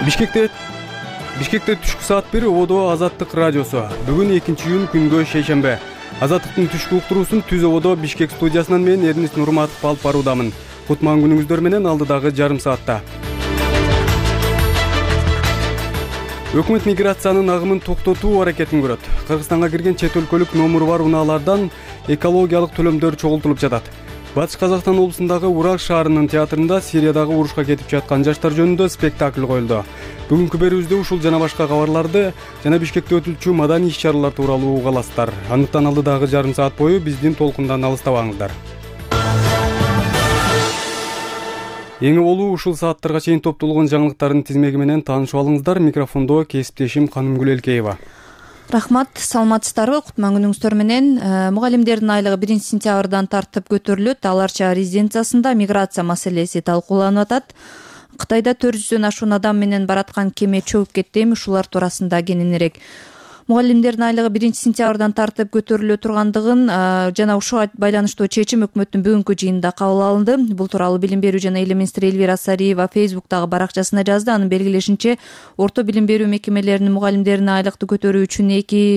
Бишкекте түшкү саат 1 ободо Азаттык радиосу. Бүгүн 2-июнь күнгө шейшембе. Азаттыктын түшкү уктуруусун Түз ободо Бишкек студиясынан мен Эрнис Нурматов алып баруудамын. Кутман күнүңүздөр менен алдыдагы жарым саатта. Өкмөт миграциянын агымын токтотуу аракетин көрөт. Кыргызстанга кирген чет өлкөлүк номуру бар унаалардан экологиялык төлөмдөр чогултулуп жатат. Батыш Казакстан облусундагы Урал шаарынын театрында Сириядагы урушка кетип жаткан жаштар жөнүндө спектакль коюлду. Бүгүнкү берүүбүздө ушул жана башка кабарларды жана Бишкекте өтүлчү маданий иш-чаралар тууралуу уга аласыздар. Андыктан алдыдагы жарым саат бою биздин толкундан алыстабаңыздар. Эң болуу ушул сааттарга чейин топтолгон жаңылыктардын тизмеги менен таанышып алыңыздар. Микрофондо кесиптешим Канымгүл Элкеева. Рахмат, саламатсыздарбы? Кутман күнүңүздөр менен. Мугалимдердин айлыгы 1-сентябрдан тартып көтөрүлөт. Аларча резиденциясында миграция маселеси талкууланып атат. Кытайда 400дөн ашуун адам менен бараткан кеме чөгүп кетти. Ушулар туурасында кененирээк. Мугалимдердин айлыгы 1-сентябрдан тартып көтөрүлө тургандыгын жана ушуга байланыштуу чечим өкмөттүн бүгүнкү жыйынында кабыл алынды. Бул тууралуу Билим берүү жана Эле министри Элвира Сариева Фейсбуктагы баракчасында жазды. Анын белгилешинче, орто билим берүү мекемелеринин мугалимдеринин айлыкты көтөрүү үчүн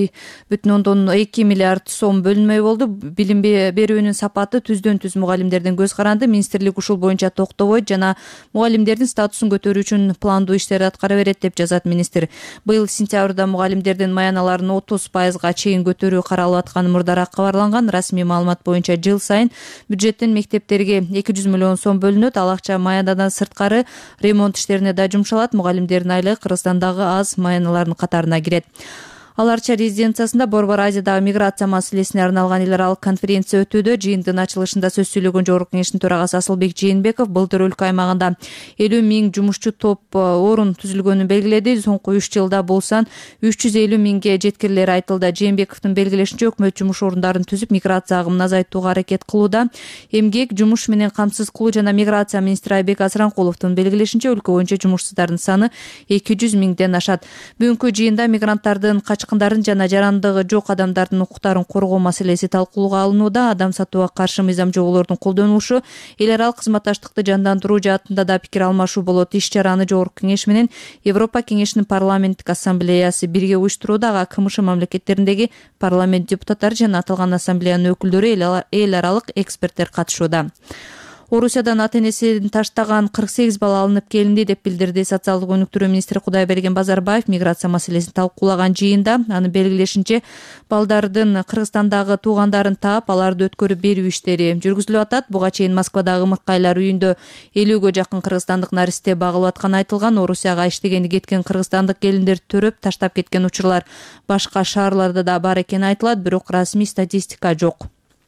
2,2 миллиард сом бөлүнмөй болду. Билим берүүнүн сапаты түздөн түз мугалимдердин көз каранды. Министрлик ушул боюнча токтобойт жана мугалимдердин статусун көтөрүү үчүн пландуу иштерди аткара берет деп жазат министр. Быйыл сентябрда мугалимдердин 30%га чейин көтөрүү каралып атканы мурдараак кабарланган. Расмий маалымат боюнча жыл сайын бюджеттен мектептерге 200 миллион сом бөлүнөт. Ал акча маянадан сырткары ремонт иштерине да жумшалат. Мугалимдердин айлыгы Кыргызстандагы аз маянalардын катарына кирет. Аларча резиденциясында Борбор Азиядагы миграция маселесине арналган эл аралык конференция өтүүдө. Жыйындын ачылышында сөз сүйлөгөн Жогорку Кеңештин төрагасы Асылбек Жээнбеков былтыр өлкө аймагында 50 миң жумушчу топ орун түзүлгөнүн белгиледи. Соңку 3 жылда бул сан 350 миңге жеткирилери айтылды. Жээнбековдун белгилешинче, өкмөт жумуш орундарын түзүп, миграция агымын азайтууга аракет кылууда. Эмгек, жумуш менен камсыз кылуу жана миграция министри Айбек Азранкуловдун белгилешинче, өлкө боюнча жумушсуздардын саны 200 миңден ашат. Бүгүнкү жыйында мигранттардын качкындарын жана жарандыгы жок адамдардын укуктарын коргоо маселеси талкуулууга алынууда. Адам сатууга каршы мыйзам жоболордун колдонулушу, эл аралык кызматташтыкты жандандыруу жаатында да пикир алмашуу болот. Иш-чараны Жогорку Кеңеш менен Европа Кеңешинин парламенттик ассамблеясы бирге уюштурууда. Ага КМШ мамлекеттериндеги парламент депутаттары жана аталган ассамблеянын өкүлдөрү, эл аралык эксперттер катышууда. Орусиядан ата-энесин таштаган 48 бала алынып келинди деп билдирди социалдык өнүктүрүү министри Кудайберген Базарбаев миграция маселесин талкуулаган жыйында. Анын белгилешинче, балдардын Кыргызстандагы туугандарын таап, аларды өткөрүп берүү иштери жүргүзүлүп атат. Буга чейин Москвадагы ымыркайлар үйүндө 50ге жакын кыргызстандык наристе багылып атканы айтылган. Орусияга иштегени кеткен кыргызстандык келиндер төрөп таштап кеткен учурлар башка шаарларда да бар экени айтылат, бирок расмий статистика жок.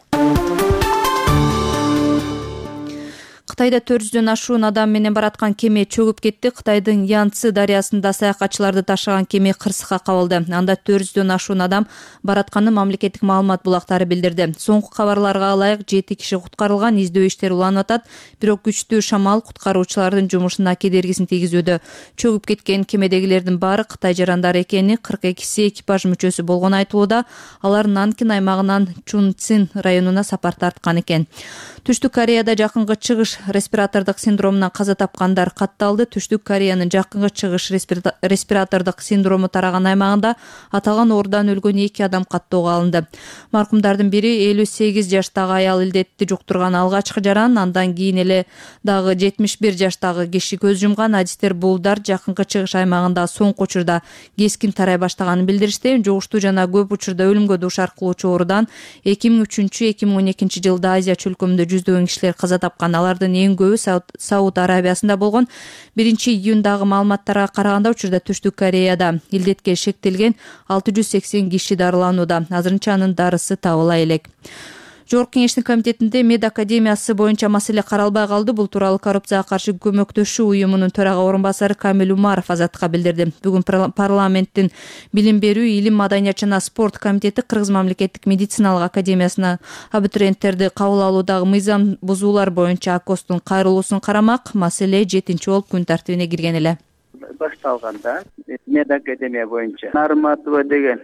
Кытайда 400дөн ашуун адам менен бараткан кеме чөгүп кетти. Кытайдын Янцзы дарыясында саякатчыларды ташыган кеме кырсыкка кабылды. Анда 400дөн ашуун адам баратканы мамлекеттик маалымат булактары билдирди. Соңку кабарларга ылайык 7 киши куткарылган. Издөө иштери уланып атат, бирок күчтүү шамал куткаруучулардын жумушуна кедергисин тийгизүүдө. Чөгүп кеткен кемедегилердин баары Кытай жарандары экени, 42си экипаж мүчөсү болгону айтылууда. Алар Нанкин аймагынан Чунцин районуна сапар тарткан экен. Түштүк Кореяда жакынкы чыгыш респиратордук синдромунан каза тапкандар катталды. Түштүк Кореянын жакынкы чыгыш респиратордук синдрому тараган аймагында аталган оорудан өлгөн 2 адам каттоого алынды. Маркумдардын бири 58 жаштагы аял илдетти жуктурган алгачкы жаран, андан кийин эле дагы 71 жаштагы киши көз жумган. Адистер бул дар жакынкы чыгыш аймагында соңку учурда кескин тарай баштаганын билдиришти. Жугуштуу жана көп учурда өлүмгө дуушар кылуучу ооруудан 2003-2012 жылда Азия чөлкөмүндө жүздөгөн кишилер каза тапкан. Алардын эң көбү Сауд Арабиясында болгон. 1-июндагы маалыматтарга караганда учурда Түштүк Кореяда илдетке шектелген 680 киши дарыланууда. Азырынча анын дарысы табыла элек. Жогорку Кеңештин комитетинде Мед академиясы боюнча маселе каралбай калды. Бул тууралуу Коррупцияга каршы көмөктөшүү уюмунун төрага орунбасары Камил Умаров Азаттыкка билдирди. Бүгүн парламенттин Билим берүү, Илим, Маданият жана спорт комитети Кыргыз мамлекеттик медициналык академиясына абитуриенттерди кабыл алуудагы мыйзам бузуулар боюнча АКОСтун кайрылуусун карамак. Маселе 7-чи болуп күн тартибине кирген эле. Башталганда Мед академия боюнча Нарматова деген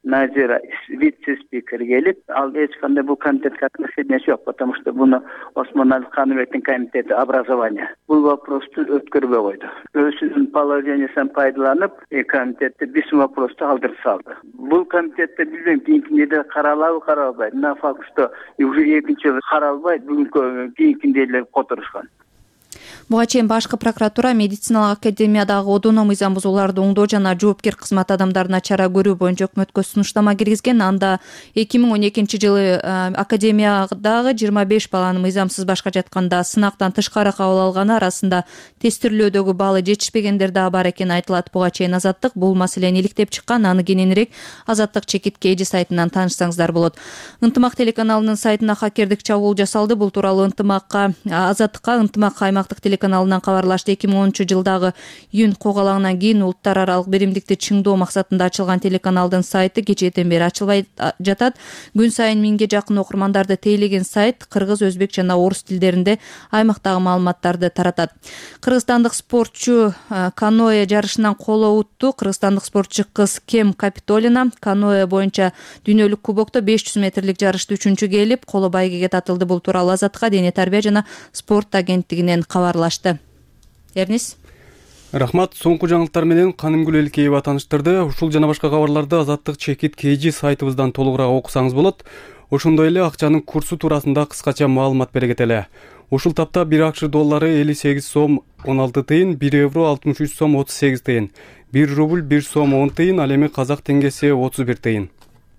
Nazira вице-спикер келип, ал эч кандай бул комитетке отношениясы жок, потому что буну Осмонали Каныбектин комитети образования бул вопросту өткөрбөй койду. Өзүнүн положениясын пайдаланып, комитетте биз вопросту алдырып салды. Бул комитетте билбейм кийинкиде каралабы каралбайбы. На факт, что уже экинчи жолу каралбайт, бүгүнкү кийинкиде эле которушкан. Буга чейин башкы прокуратура медициналык академиядагы одоно мыйзам бузууларды оңдоо жана жоопкер кызмат адамдарына чара көрүү боюнча өкмөткө сунуштама киргизген. Анда 2012-жылы академиядагы 25 баланы мыйзамсыз башка жатканда сынактан тышкары кабыл алганы арасында тестирлөөдөгү баалы жетишпегендер да бар экени айтылат. Буга чейин Азаттык бул маселени иликтеп чыккан. Аны кененирээк Азаттык чекитке эжи сайтынан таанышсаңыздар болот. Ынтымак телеканалынын сайтына хакердик чабуул жасалды. Бул тууралуу Азаттыкка ынтымак аймактык телеканалынан кабарлашты. 2010-жылдагы июнь когалагынан кийин улуттар аралык биримдикти чыңдоо максатында ачылган телеканалдын сайты кечээден бери ачылбай жатат. Күн сайын 1000ге жакын окурмандарды тейлеген сайт кыргыз, өзбек жана орус тилдеринде аймактагы маалыматтарды таратат. Кыргызстандык спортчу каноэ жарышынан коло утту. Кыргызстандык спортчу кыз Кем Капитолина каноэ боюнча дүйнөлүк кубокто 500 метрлик жарышты 3-чү келип, коло байгеге татылды. Бул тууралуу Азаттыкка дене тарбия жана спорт агенттигинен кабарлашты. Эрнис. Рахмат. Соңку жаңылыктар менен Канымгүл Элкеева тааныштырды. Ушул жана башка кабарларды Азаттык чекит KG сайтыбыздан толугураак окусаңыз болот. Ошондой эле акчанын курсу туурасында кыскача маалымат бере кетели. Ушул тапта 1 акш доллары 58 сом 16 тыйын, 1 евро 63 сом 38 тыйын, 1 рубль 1 сом 10 тыйын, ал эми казак теңгеси 31 тыйын.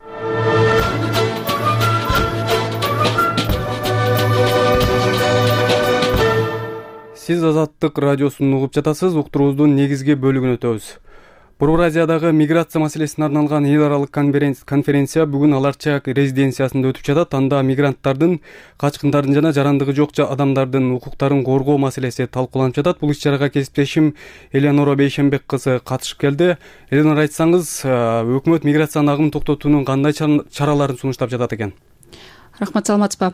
Сиз Азаттык радиосун угуп жатасыз. Уктуруубуздун негизги бөлүгүнө өтөбүз. Борбор Азиядагы миграция маселесине арналган эл аралык конференция бүгүн Аларча резиденциясында өтүп жатат. Анда мигранттардын, качкындардын жана жарандыгы жок адамдардын укуктарын коргоо маселеси талкууланып жатат. Бул иш-чарага кесиптешим Элеонора Бейшенбек кызы катышып келди. Элеонора, айтсаңыз, өкмөт миграциянын агымын токтотуунун кандай чараларын сунуштап жатат экен? Рахмат, саламатсызбы.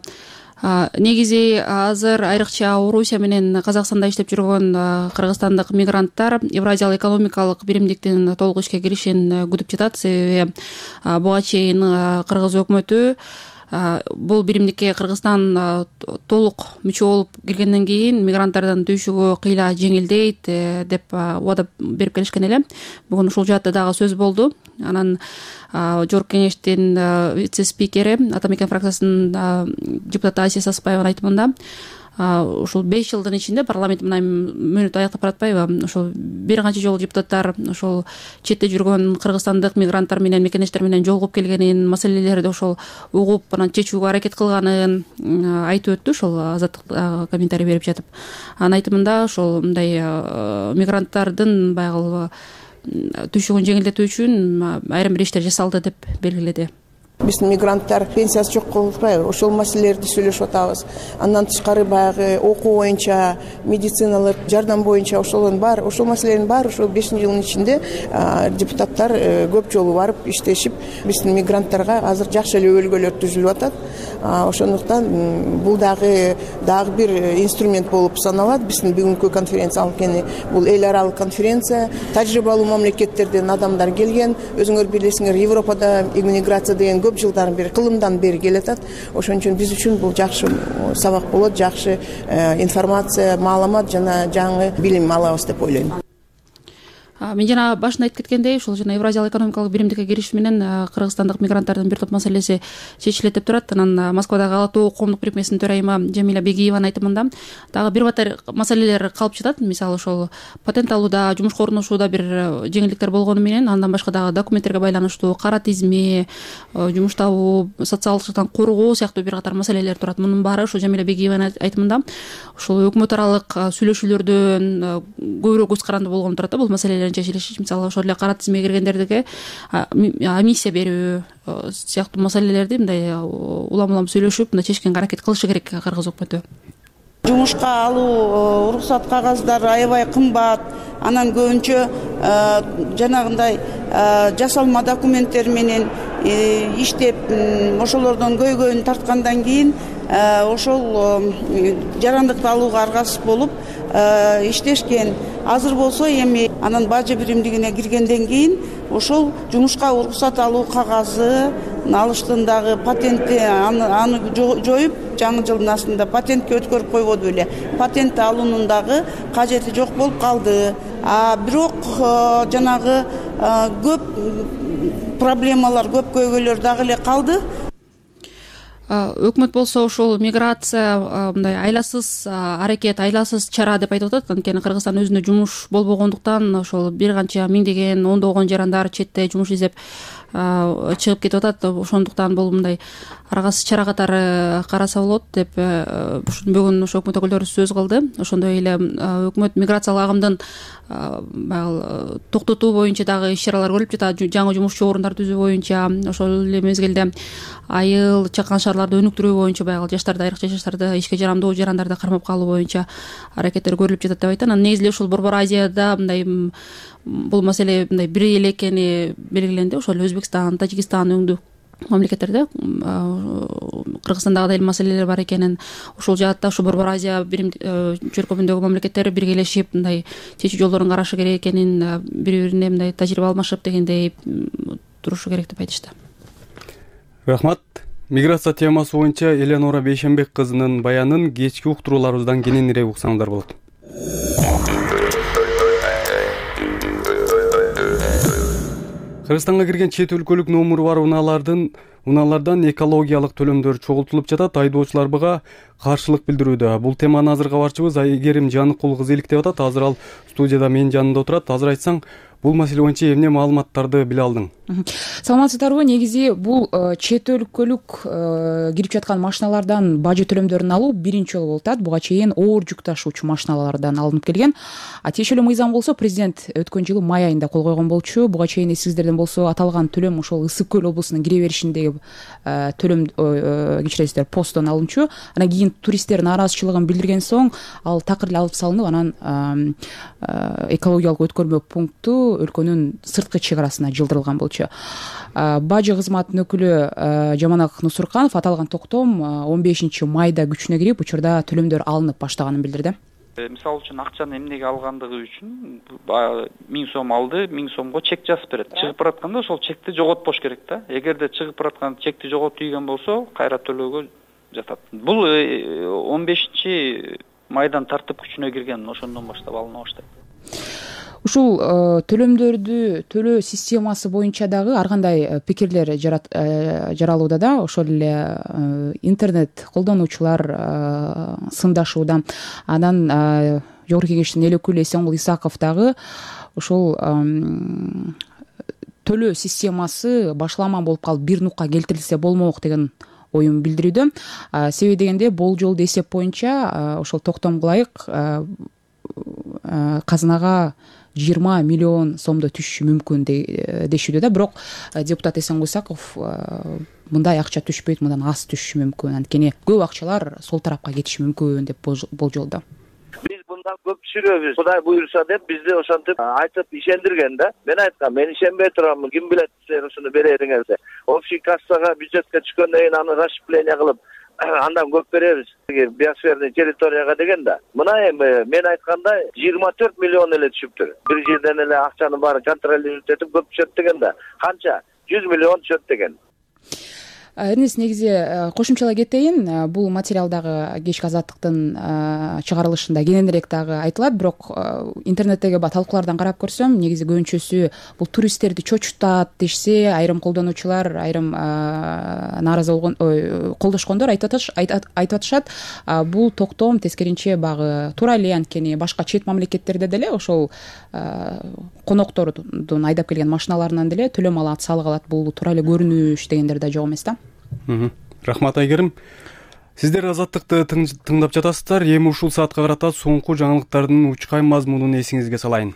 Негизи азыр айрыкча Орусия менен Казакстанда иштеп жүргөн кыргызстандык мигранттар Евразиялык экономикалык биримдиктин толук ишке киришин күтүп жатат. Себеби буга чейин кыргыз өкмөтү бул биримдикке Кыргызстан толук мүчө болуп киргенден кийин мигранттардын түйшүгү кыйла жеңилдейт деп убада берип келишкен эле. Бүгүн ушул жаатта дагы сөз болду. Анан Жогорку кеңештин вице-спикери Атамекен фракциясынын депутаты Асия Саспаеванын айтымында ушул 5 жылдын ичинде парламент мына мөөнөтү аяктап баратпайбы? Ошол бир канча жолу депутаттар ошол четте жүргөн кыргызстандык мигранттар менен мекенештер менен жолугуп келгенин, маселелерди ошол угуп анан чечүүгө аракет кылганын айтып өттү. Ошол Азаттык комментарий берип жатып. Анын айтымында ошол мындай мигранттардын баягы түйшүгүн жеңилдетүү үчүн айрым бир иштер жасалды деп белгиледи. Биздин мигранттар пенсиясы жок болуп атпайбы? Ошол маселелерди сүйлөшүп атабыз. Андан тышкары баягы окуу боюнча, медициналык жардам боюнча ошолордун бар, ошол маселелердин баары ошол 5 жылдын ичинде депутаттар көп жолу барып иштешип, биздин мигранттарга азыр жакшы эле өбөлгөлөр түзүлүп атат. Ошондуктан бул дагы бир инструмент болуп саналат. Биздин бүгүнкү конференция анткени бул эл аралык конференция, тажрыйбалуу мамлекеттерден адамдар келген. Өзүңөр билесиңер, Европада иммиграция деген көп жылдан бери, кылымдан бери келатат. Ошон үчүн биз үчүн бул жакшы сабак болот, жакшы информация, маалымат жана жаңы билим алабыз деп ойлойм. Мен жана башында айтып кеткендей, ушул жана Евразиялык экономикалык биримдикке кириш менен кыргызстандык мигранттардын бир топ маселеси чечилет деп турат. Анан Москвадагы Ала тоо коомдук бирикмесинин төрайымы Жамиля Бегиеванын айтымында дагы бир батар маселелер калып жатат. Мисалы ошол патент алууда, жумушка орношууда бир жеңилдиктер болгону менен, андан башка дагы документтерге байланыштуу кара тизме, жумуш табуу, социалдык жактан коргоо сыяктуу бир катар маселелер турат. Мунун баары ошол Жамиля Бегиеванын айтымында ошол өкмөт аралык сүйлөшүүлөрдөн көбүрөөк көз каранды болгону турат. Бул маселелер чечилиши, мисалы ошол эле кара тизмеге киргендерге амиссия берүү сыяктуу маселелерди мындай улам сүйлөшүп, мындай чечкенге аракет кылышы керек кыргыз өкмөтү. Жумушка алуу уруксат кагаздары аябай кымбат. Анан көбүнчө жанагындай жасалма документтер менен иштеп, ошолордон көйгөйүн тарткандан кийин ошол жарандыкты алууга аргасыз болуп иштешкен. Азыр болсо эми анан бажы биримдигине киргенден кийин ошол жумушка уруксат алуу кагазын алыштын дагы патентти аны жоюп жаңы жылдын астында патентке өткөрүп койбоду беле. Патент алуунун дагы кажети жок болуп калды. Бирок жанагы көп проблемалар, көп көйгөйлөр дагы эле калды. Өкмөт болсо ошол миграция мындай айласыз аракет, айласыз чара деп айтып атат. Анткени Кыргызстан өзүнө жумуш болбогондуктан ошол бир канча миңдеген, ондогон жарандар четте жумуш издеп чыгып кетип атат. Ошондуктан бул мындай аргасыз чара катары караса болот деп бүгүн ошо өкмөт өкүлдөрү сөз кылды. Ошондой эле өкмөт миграциялык агымдын баягы токтотуу боюнча дагы иш-чаралар көрүлүп жатат. Жаңы жумушчу орундарды түзүү боюнча, ошол эле мезгилде айыл, чакан шаарларды өнүктүрүү боюнча баягы жаштарды, айрыкча жаштарды, ишке жарамдуу жарандарды кармап калуу боюнча аракеттер көрүлүп жатат деп айтат. Анан негизинен ушул Борбор Азияда мындай бул маселе мындай бир эле экени белгиленди. Ошол Өзбекстан, Тажикстан өңдүү мамлекеттерде Кыргызстандагы деле маселелер бар экенин, ушул жаатта ушу Борбор Азия бирим чөркөмүндөгү мамлекеттер биргелешип мындай чечүү жолдорун карашы керек экенин, бири-бирине мындай тажрыйба алмашып дегендей турушу керек деп айтышты. Рахмат. Миграция темасы боюнча Эленора Бейшенбек кызынын баянын кечки уктурууларыбыздан кененирээк уксаңыздар болот. Кыргызстанга кирген чет өлкөлүк номуру бар унаалардан экологиялык төлөмдөр чогултулуп жатат. Айдоочулар буга каршылык билдирүүдө. Бул теманы азыр кабарчыбыз Айгерим Жаныкул кызы иликтеп атат. Азыр ал студияда менин жанымда отурат. Азыр айтсаң, бул маселе боюнча эмне маалыматтарды биле алдың? Саламатсыздарбы? Негизи бул чет өлкөлүк кирип жаткан машиналардан бажы төлөмдөрүн алуу биринчи жолу болуп атат. Буга чейин оор жүк ташуучу машиналардан алынып келген. Тиешелүү мыйзам болсо президент өткөн жылы май айында кол койгон болчу. Буга чейин эсиңиздерден болсо аталган төлөм ошол Ысык көл облусунун кире беришиндеги төлөм кечиресиздер посттон алынчу. Анан кийин туристтер нааразычылыгын билдирген соң ал такыр эле алып салынып, анан экологиялык өткөрмө пункту өлкөнүн сырткы чек арасына жылдырылган болчу. Бажы кызматынын өкүлү Жаманак Нусурканов аталган токтом 15 майда күчүнө кирип, учурда төлөмдөр алынып баштаганын билдирди. Мисалы үчүн акчаны эмнеге алгандыгы үчүн 1000 сом алды, 1000 сомго чек жазып берет. Чыгып баратканда ошол чекти жоготпош керек да. Эгерде чыгып бараткан чекти жоготуп ийген болсо, кайра төлөөгө жатат. Бул 15 майдан тартып күчүнө кирген, ошондон баштап алына баштайт. Ушул төлөмдөрдү төлөө системасы боюнча дагы ар кандай пикирлер жаралууда да. Ошол эле интернет колдонуучулар сындашууда. Анан Жогорку Кеңештин эл өкүлү Эсенгул Исаков дагы ошол төлөө системасы башаламан болуп калып бир нукка келтирилсе болмок деген оюн билдирүүдө. Себеби дегенде болжолду эсеп боюнча ошол токтомго ылайык казынага 20 миллион сомдо түшүшү мүмкүн дешүүдө да. Бирок депутат Эсенгул Исаков мындай акча түшпөйт, мындан аз түшүшү мүмкүн. Анткени көп акчалар сол тарапка кетиши мүмкүн деп болжолдо. Биз мындан көп түшүрөбүз, Кудай буйруса деп бизди ошентип айтып ишендирген да. Мен айткам, мен ишенбей турамын, ким билет силер ушуну берериңерди. Общий кассага бюджетке түшкөндөн кийин аны расширение кылып андан көп беребиз биосферный территорияга деген да. Мына эми мен айтканда 24 миллион эле түшүптүр. Бир жерден эле акчанын баарын контролировать этип көп түшөт деген да. Канча? 100 миллион түшөт деген. Эрнес, негизи кошумчалай кетейин. Бул материалдагы кечки азаттыктын чыгарылышында кененирээк дагы айтылат, бирок интернеттеги талкуулардан карап көрсөм, негизи көбүнчөсү бул туристтерди чочутат дешсе, айрым колдонуучулар, айрым нааразы болгон, колдошкондор айтып атышат. Бул токтом тескеринче багы туура эле, анткени башка чет мамлекеттерде деле ошол коноктордун айдап келген машиналарынан деле төлөм алат, салык алат. Бул туура эле көрүнүш дегендер да жок эмес да. Рахмат Айгерим. Сиздер азаттыкты тыңдап жатасыздар. Эми ушул саатка карата соңку жаңылыктардын учкай мазмунун эсиңизге салайын.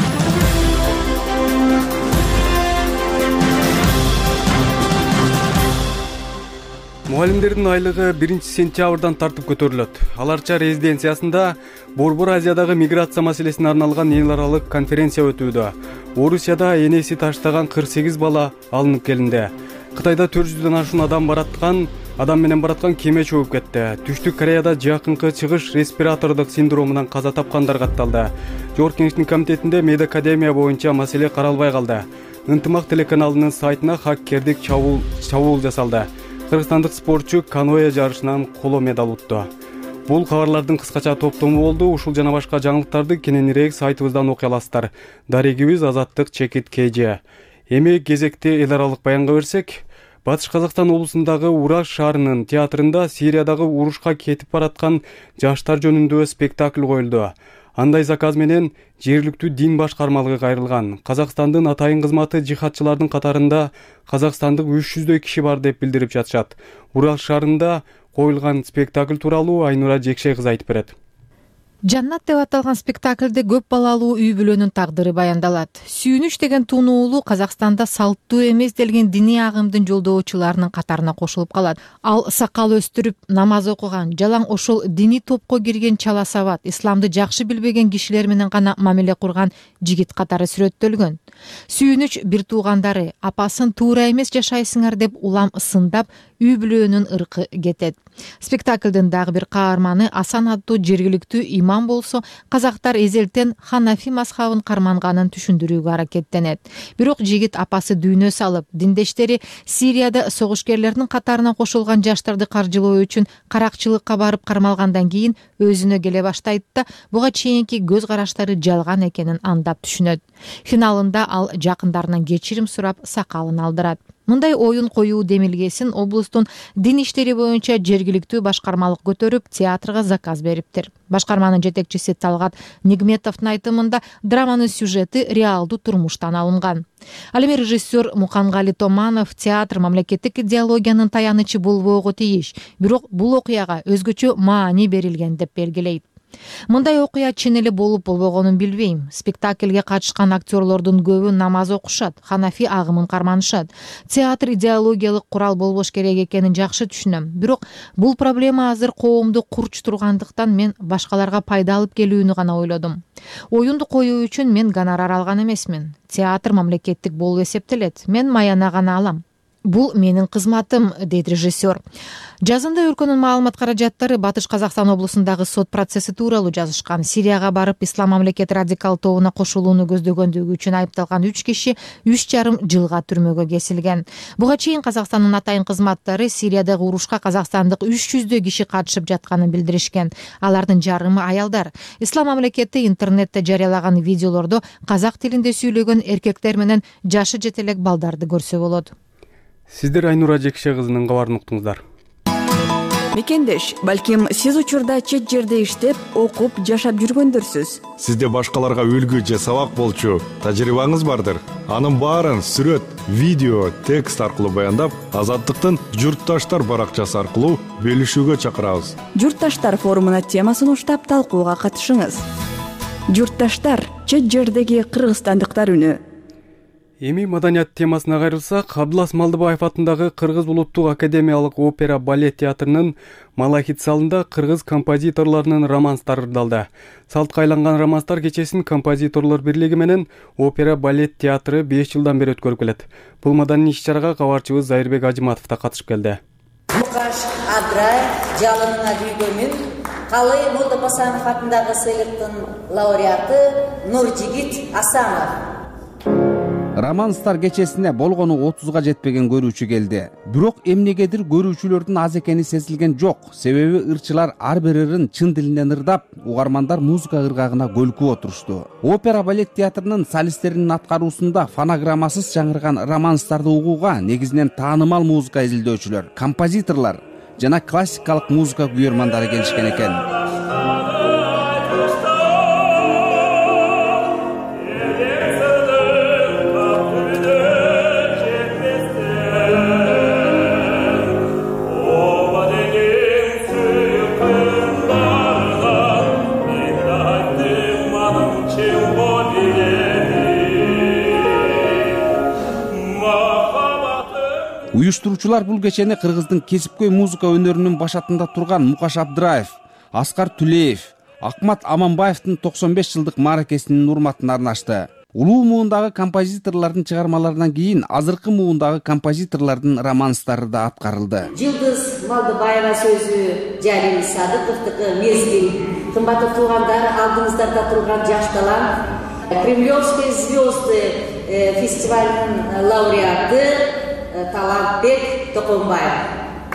Мугалимдердин айлыгы 1-сентябрдан тартып көтөрүлөт. Аларча резиденциясында Борбор Азиядагы миграция маселесине арналган эл аралык конференция өтүүдө. Орусияда энеси таштаган 48 бала алынып келинди. Кытайда 400дөн ашуун адам бараткан адам менен бараткан кеме чөгүп кетти. Түштүк Кореяда жакынкы чыгыш респиратордук синдромунан каза тапкандар катталды. Жогорку кеңештин комитетинде медакадемия боюнча маселе каралбай калды. Ынтымак телеканалынын сайтына хаккердик чабуул жасалды. Кыргызстандык спортчу каноэ жарышынан коло медаль утту. Бул кабарлардын кыскача топтому болду. Ушул жана башка жаңылыктарды кененирээк сайтыбыздан окуй аласыздар. Дарегибиз Азаттык Чекит КЖ. Эми кезекти эл аралык баянга берсек, Батыш Казакстан облусундагы Ураш шаарынын театрында Сириядагы урушка кетип бараткан жаштар жөнүндө спектакль коюлду. Андай заказ менен жергиликтүү дин башкармалыгы кайрылган. Казакстандын атайын кызматы жихадчылардын катарында казакстандык 300дөй киши бар деп билдирип жатышат. Урал шаарында коюлган спектакль тууралуу Айнура Жекшей кызы айтып берет. Жаннат деп аталган спектакльде көп балалуу үй бүлөнүн тагдыры баяндалат. Сүйүнүч деген тунуулу Казакстанда салттуу эмес делген диний агымдын жолдоочуларынын катарына кошулуп калат. Ал сакал өстүрүп, намаз окуган, жалаң ошол диний топко кирген чала сабат, исламды жакшы билбеген кишилер менен гана мамиле курган жигит катары сүрөттөлгөн. Сүйүнүч бир туугандары апасын туура эмес жашайсыңар деп улам сындап, үй бүлөнүн ыркы кетет. Спектаклдын дагы бир каарманы Асан аттуу жергиликтүү имам болсо, казактар эзелтен Ханафи мазхабын карманганын түшүндүрүүгө аракеттенет. Бирок жигит апасы дүйнө салып, диндештери Сирияда согушкерлердин катарына кошулган жаштарды каржылоо үчүн каракчылыкка барып кармалгандан кийин өзүнө келе баштайт да, буга чейинки көз караштары жалган экенин андап түшүнөт. Финалында ал жакындарынан кечирим сурап, сакалын алдырат. Мындай оюн коюу демилгесин облустун дин иштери боюнча жергиликтүү башкармалык көтөрүп, театрга заказ бериптир. Башкарманын жетекчиси Талгат Нигметовдун айтымында драманын сюжети реалдуу турмуштан алынган. Ал эми режиссер Мукангали Томанов театр мамлекеттик идеологиянын таянычы болбоого тийиш, бирок бул окуяга өзгөчө маани берилген деп белгилейт. Мындай окуя чын эле болуп болбогонун билбейм. Спектакльге катышкан актерлордун көбү намаз окушат, Ханафи агымын карманышат. Театр идеологиялык курал болбош керек экенин жакшы түшүнөм. Бирок бул проблема азыр коомду курч тургандыктан мен башкаларга пайда алып келүүнү гана ойлодум. Оюнду коюу үчүн мен гонорар алган эмесмин. Театр мамлекеттик болуп эсептелет. Мен маяна гана алам. Бул менин кызматым, дейт режиссер. Жазында өлкөнүн маалымат каражаттары Батыш Казакстан облусундагы сот процесси тууралуу жазышкан. Сирияга барып ислам мамлекет радикал тобуна кошулууну көздөгөндүгү үчүн айыпталган 3 киши 3,5 жылга түрмөгө кесилген. Буга чейин Казакстандын атайын кызматтары Сириядагы урушка казакстандык 300дөй киши катышып жатканын билдиришкен. Алардын жарымы аялдар. Ислам мамлекети интернетте жарыялаган видеолордо казак тилинде сүйлөгөн эркектер менен жашы жете элек балдарды көрсө болот. Сиздер Айнура Жекше кызынын кабарын уктуңуздар. Мекендеш, балким сиз учурда чет жерде иштеп, окуп, жашап жүргөндөрсүз. Сизде башкаларга үлгү же сабак болчу тажрыйбаңыз бардыр. Анын баарын сүрөт, видео, текст аркылуу баяндап, Азаттыктын Журтташтар баракчасы аркылуу бөлүшүүгө чакырабыз. Журтташтар форумуна темасын уштап талкууга катышыңыз. Журтташтар, чет жердеги кыргызстандыктар үнү. Эми маданият темасына кайрылсак, Абдылас Малдыбаев атындагы Кыргыз улуттук академиялык опера балет театрынын Малахит залында кыргыз композиторлорунун романстары ырдалды. Салтка айланган романстар кечесин композиторлор бирлиги менен опера балет театры 5 жылдан бери өткөрүп келет. Бул маданий иш-чарага кабарчыбыз Зайырбек Ажыматов да катышып келди. Мукаш Адрай жалынына күйгөнүн Калый Молдопасанов атындагы сыйлыктын лауреаты Нуржигит Асанов. Романстар кечесине болгону 30га жетпеген көрүүчү келди. Бирок эмнегедир көрүүчүлөрдүн аз экени сезилген жок. Себеби ырчылар ар бир ырын чын тилинен ырдап, угармандар музыка ыргагына көлкүп отурушту. Опера балет театрынын солисттеринин аткаруусунда фонограммасыз жаңырган романстарды угууга негизинен таанымал музыка изилдөөчүлөр, композиторлор жана классикалык музыка күйөрмандары келишкен экен. Уюштуруучулар бул кечени кыргыздын кесипкөй музыка өнөрүнүн башатында турган Мукаш Абдраев, Аскар Түлеев, Акмат Аманбаевдин 95 жылдык мааракесинин урматына арнашты. Улуу муундагы композиторлордун чыгармаларынан кийин азыркы муундагы композиторлордун романстары да аткарылды. Жылдыз малдыбаева сөзү, Жалил Садыковдуку мезгил. Кымбаттуу туугандар, алдыңыздарда турган жаш талант Кремлевские звезды фестивалынын лауреаты Талантбек Токонбаев.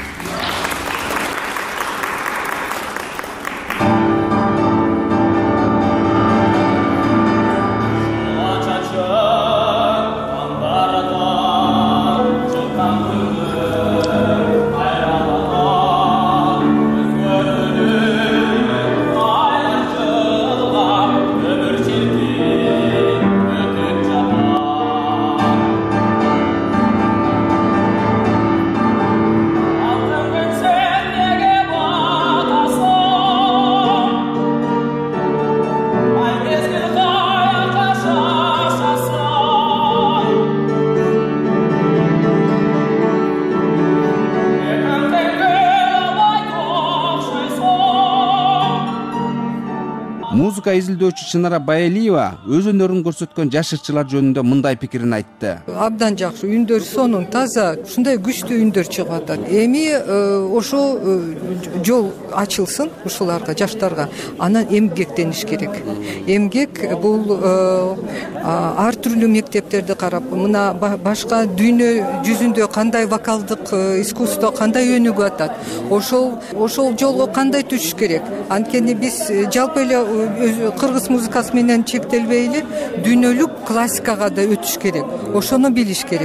Музыка изилдөөчү Чынара Байалиева өз өнөрүн көрсөткөн жаш ырчылар жөнүндө мындай пикирин айтты. Абдан жакшы, үндөр сонун, таза, ушундай күчтүү үндөр чыгып атат. Эми ошо жол ачылсын ушуларга, жаштарга. Анан эмгектениш керек. Эмгек бул ар түрдүү мектептерди карап, мына башка дүйнө жүзүндө кандай вокалдык искусство кандай өнүгүп атат. Ошол жолго кандай түшүш керек. Анткени биз жалпы эле кыргыз музыкасы менен чектелбей эле дүйнөлүк классикага да өтүш керек. Ошону билиш керек.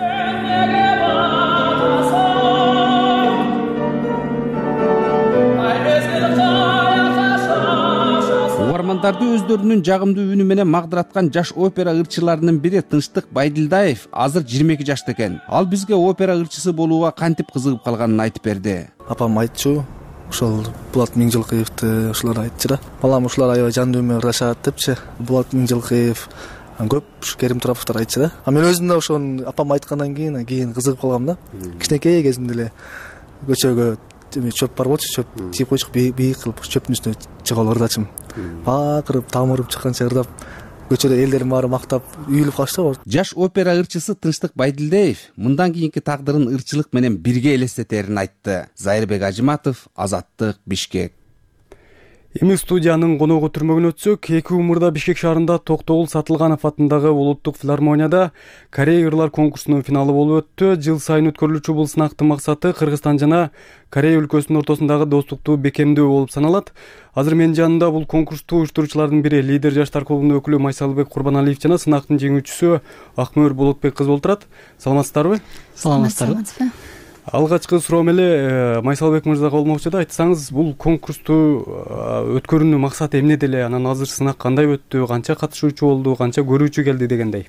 Угармандарды өздөрүнүн жагымдуу үнү менен магдыраткан жаш опера ырчыларынын бири Тынчтык Байдилдаев азыр 22 жашта экен. Ал бизге опера ырчысы болууга кантип кызыгып калганын айтып берди. Апам айтчу, ошол Булат Миңжылкыевди ушулар айтчу да. Балам ушулар аябай жандуу үнү ырашат депчи. Булат Миңжылкыев, көп Керим Тураповдор айтчу да. Мен өзүм да ошону апам айткандан кийин кызыгып калгам да. Кичинекей кезимде эле көчөгө чөп бар болчу, чөп тийип койчук, бийик кылып чөптүн үстүнө чыгып ырдачым. Бакырып, тамырып чыкканча ырдап, көчөдө элдердин баары мактап, үйүлүп калышты. Жаш опера ырчысы Тынчтык Байдилдаев мындан кийинки тагдырын ырчылык менен бирге элестетерин айтты. Зайырбек Ажиматов, Азаттык, Бишкек. Эми студиянын коногу түрмөгүнө өтсөк, 2 умурда Бишкек шаарында Токтогул Сатылганов атындагы Улуттук филармонияда Корея ырлар конкурсунун финалы болуп өттү. Жыл сайын өткөрүлүүчү бул сынактын максаты Кыргызстан жана Корея өлкөсүнүн ортосундагы достукту бекемдөө болуп саналат. Азыр менин жанымда бул конкурсту уюштуруучулардын бири Лидер жаштар клубунун өкүлү Майсалбек Курбаналиев жана сынактын жеңүүчүсү Акмөр Болотбек кызы отурат. Саламатсыздарбы? Саламатсыздарбы. Алгачкы суроом эле Майсалбек мырзага болмокчу да. Айтсаңыз, бул конкурсту өткөрүүнүн максаты эмнеде эле? Анан азыр сынак кандай өттү? Канча катышуучу болду? Канча көрүүчү келди дегендей.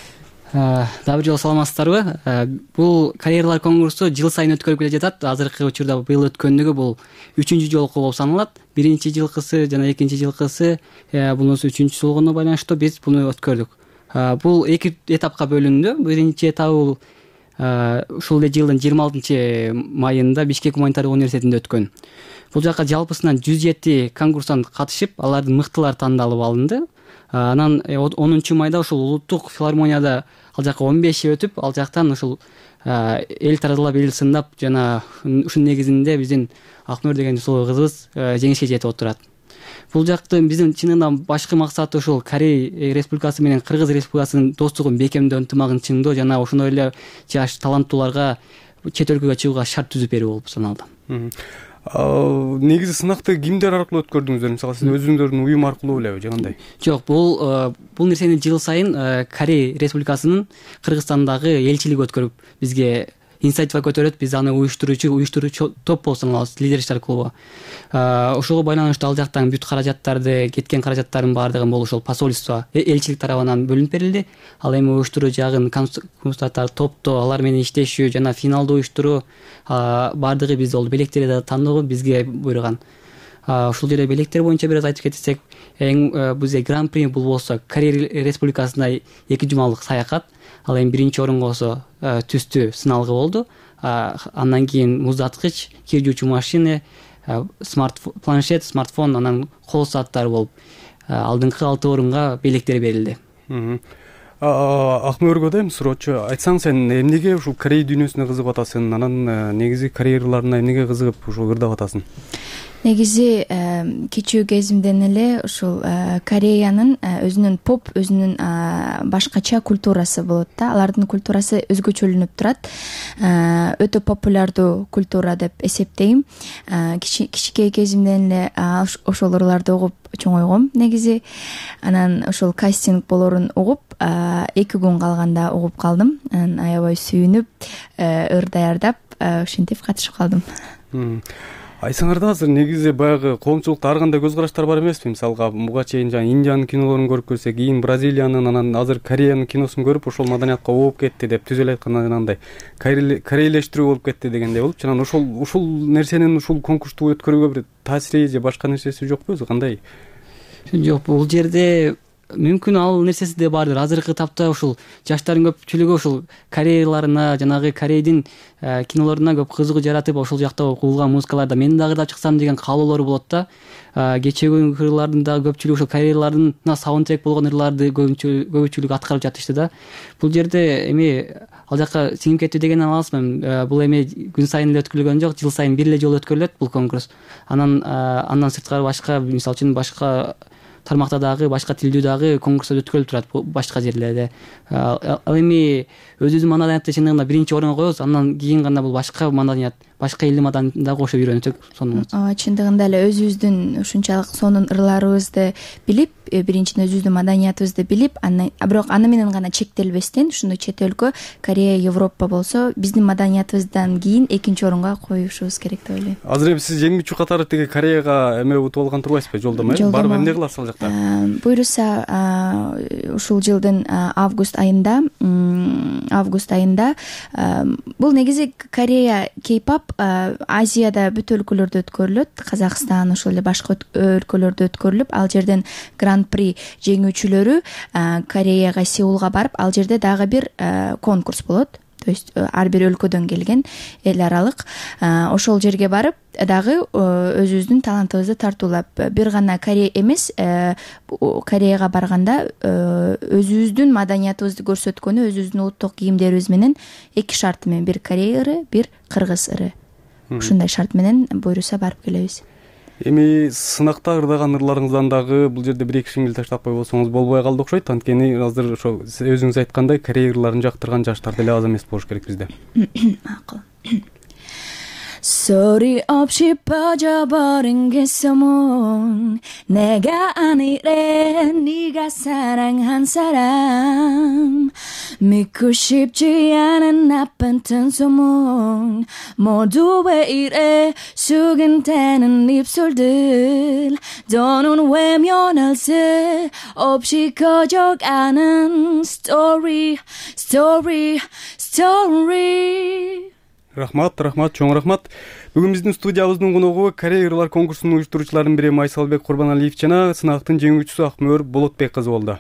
Дабыр жолу саламатсыздарбы? Бул Корея ырлар конкурсу жыл сайын өткөрүлүп келе жатат. Азыркы учурда быйыл өткөндүгү бул 3-чү жолку болуп саналат. Биринчи жылкысы жана экинчи жылкысы, бунусу 3-чүсү болгондо байланыштуу биз буну өткөрдүк. Бул 2 этапка бөлүндү. Биринчи этабы бул ушул жылдын 26 майында Бишкек гуманитардык университетинде өткөн. Бул жака жалпысынан 107 конкурсант катышып, алардын мыктылары тандалып алынды. Анан 10 майда ушул Улуттук филармонияда ал жака 15 өтүп, ал жактан ушул эл таратылап эл сындап жана ушунун негизинде биздин Акмөр деген сулуу кызыбыз жеңишке жетип отурат. Бул жактын биздин чынында башкы максаты ушул Корея Республикасы менен Кыргыз Республикасынын достугун бекемдөө, ынтымагын чыңдоо жана ошондой эле жаш таланттууларга чет өлкөгө чыгууга шарт түзүп берүү болуп саналды. Негизи сынакты кимдер аркылуу өткөрдүңүздөр? Мисалы сиз өзүңөрдүн уюм аркылуу элеби же кандай? Жок, бул нерсени жыл сайын Корея Республикасынын Кыргызстандагы элчилиги өткөрүп бизге инициатива көтөрөт. Биз аны уюштуруучу топ болуп саналабыз, Лидер жаштар клубу. Ошого байланыштуу ал жактан бүт каражаттарды, кеткен каражаттардын баардыгын бул ошол посольство, элчилик тарабынан бөлүнүп берилди. Ал эми уюштуруу жагын, консултаттар топтоо, алар менен иштешүү жана финалды уюштуруу баардыгы бизде болду. Белектерди да тандоо бизге буйруган. Ушул жерде белектер боюнча бир аз айтып кетсек, бизде гран-при бул болсо Корея Республикасында 2 жумалык саякат. Ал эми биринчи орунго түстү сыналгы болду. Андан кийин муздаткыч, кир жуучу машина, планшет, смартфон, анан кол сааттары болуп, алдыңкы 6 орунга белектер берилди. Акмөргө да эми суроочу, айтсаң сен эмнеге ушул Корей дүйнөсүнө кызыгып атасың, анан негизи карьераларына эмнеге кызыгып ушул ырдап атасың? Негизи кичүү кезимден эле ушул Кореянын өзүнүн поп, өзүнүн башкача культурасы болот да. Алардын культурасы өзгөчөлөнүп турат. Өтө популярдуу культура деп эсептейм. Кичинекей кезимден эле ошол ырларды угуп чоңойгом негизи. Анан ошол кастинг болорун угуп, 2 күн калганда угуп калдым. Анан аябай сүйүнүп, ыр даярдап, ошентип катышып калдым. Айсаңарда азыр негизи баягы коомчулукта ар кандай көз караштар бар эмеспи? Мисалга буга чейин жана Индиянын кинолорун көрүп келсек, кийин Бразилиянын, анан азыр Кореянын киносун көрүп ошол маданиятка ооп кетти деп, түз эле айтканда андай корейлештирүү болуп кетти дегендей болуп, жана ушул нерсенин ушул конкурсту өткөрүүгө бир таасири же башка нерсеси жокпу өзү, кандай? Жок, бул жерде мүмкүн ал нерсеси да бардыр. Азыркы тапта ушул жаштардын көпчүлүгү ушул Кореяларына, жанагы Корейдин кинолоруна көп кызыгуу жаратып, ошол жакта куулган музыкаларда мен дагы ырдап чыксам деген каалоолор болот да. Кечээги ырлардын дагы көпчүлүгү ушул Кореялардын саундтрек болгон ырларды көпчүлүгү аткарып жатышты да. Бул жерде эми ал жака сиңип кетти деген аласмын. Бул эми күн сайын эле өткөрүлгөн жок, жыл сайын бир эле жолу өткөрүлөт бул конкурс. Андан сырткары башка, мисалы үчүн башка тармакта дагы, башка тилдүү дагы конкурстар өткөрүлүп турат башка жерлерде. Ал эми өзүбүздүн маданиятты чындыгында биринчи орунга коебуз, андан кийин гана бул башка маданият, башка элдин маданиятын дагы кошуп үйрөнсөк сонун болот. Чындыгында эле өзүбүздүн ушунчалык сонун ырларыбызды билип, биринчиден өзүбүздүн маданиятыбызды билип, бирок аны менен гана чектелбестен, ушундой чет өлкө, Корея, Европа болсо, биздин маданиятыбыздан кийин экинчи орунга коюшубуз керек деп ойлойм. Азыр эми сиз жеңүүчү катары теге Кореяга эме утуп алган турбайсызбы, жолдомо? Барып эмне кыласыз ал жакта? Буюрса, ушул жылдын август айында бул негизи Корея K-pop Азияда бүт өлкөлөрдө өткөрүлөт, Казакстан, ошол эле башка өлкөлөрдө өткөрүлүп, ал жерден гран-при жеңүүчүлөрү Кореяга, Сеулга барып, ал жерде дагы бир конкурс болот. То есть ар бир өлкөдөн келген эл аралык ошол жерге барып дагы өзүбүздүн талантыбызды тартуулап, бир гана Корея эмес, Кореяга барганда өзүбүздүн маданиятыбызды көрсөткөнү, өзүбүздүн улуттук кийимдерибиз менен 2 шарт менен, бир Корея ыры, бир кыргыз ыры. Ушундай шарт менен буйруса барып келебиз. Эми сынакта ырдаган ырларыңыздан дагы бул жерде 1-2 сиңил таштап кой болсоңуз болбой калды окшойт. Анткени азыр ошо өзүңүз айткандай Корея ырларын жактырган жаштар деле аз эмес болуш керек бизде. Макул. 소리 없이 퍼져버린 게 소문 내가 아니래 네가 사랑한 사람 믿고 싶지 않은 나쁜 튼 소문 모두 왜 이래 수근대는 입술들 너는 외면할 새 없이 커져가는 story Рахмат, чоң рахмат. Бүгүн биздин студиябыздын коногу Корея ырлар конкурсунун уюштуруучуларынын бири Майсалбек Курбаналиев жана сынактын жеңүүчүсү Акмөр Болотбек кызы болду.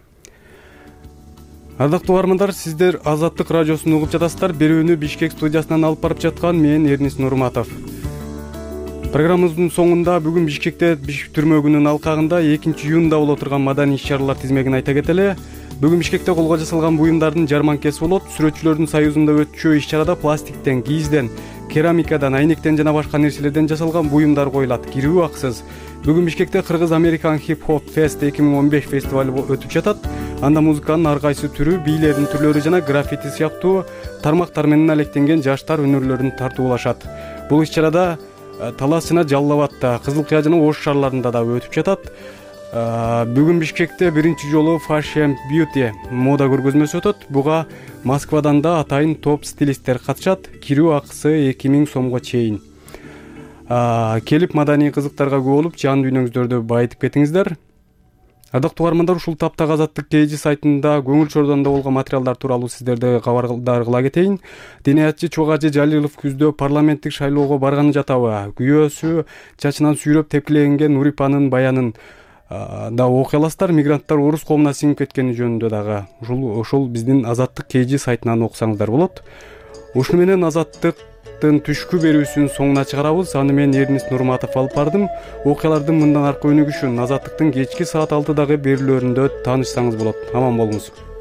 Ардактуу угармандар, сиздер Азаттык радиосун угуп жатасыздар. Берүүнү Бишкек студиясынан алып барып жаткан мен Эрнис Нурматов. Программабыздын соңунда бүгүн Бишкекте түрмө күнүнүн алкагында 2-июнда боло турган маданий иш-чаралар тизмегин айта кетели. Бүгүн Бишкекте колго жасалган буюмдардын жарманкеси болот. Сүрөтчүлөрдүн союзунда өтчү иш-чарада пластиктен, кийизден, керамикадан, айнектен жана башка нерселерден жасалган буюмдар коюлат. Кирүү аксыз. Бүгүн Бишкекте Кыргыз-Американ хип-хоп фест 2015 фестивалы өтүп жатат. Анда музыканын ар кайсы түрү, бийлердин түрлөрү жана граффити сыяктуу тармактар менен алектенген жаштар өнөрлөрүн тартуулашат. Бул иш-чарада Талас жана Жалал Абадта, Кызыл Кыя жана Ош шаарларында да өтүп жатат. Бүгүн Бишкекте биринчи жолу Fashion Beauty мода көргөзмөсү өтөт. Буга Москвадан да атайын топ стилисттер катышат. Кирүү акысы 2000 сомго чейин. Келип маданий кызыктарга күбө болуп, жан дүйнөңүздөрдү байытып кетиңиздер. Ардактуу угармандар, ушул таптагы Азаттык KG сайтында көңүл чордонда болгон материалдар тууралуу сиздерди кабардар кыла кетейин. Диниятчы Чогажы Жалилов күздө парламенттик шайлоого барганы жатабы? Күйөөсү чачынан сүйрөп тепкиленген Нурипанын баянын да окуяластар. Мигранттар орус коомуна сиңип кеткени жөнүндө дагы ошол биздин Азаттык KG сайтынан окусаңыздар болот. Ушуну менен Азаттыктын түшкү берүүсүнүн соңуна чыгарабыз. Аны мен Эрнис Нурматов алып бардым. Окуялардын мындан аркы өнүгүшүн Азаттыктын кечки саат 6дагы берүүлөрүндө таанышсаңыз болот. Аман болуңуз.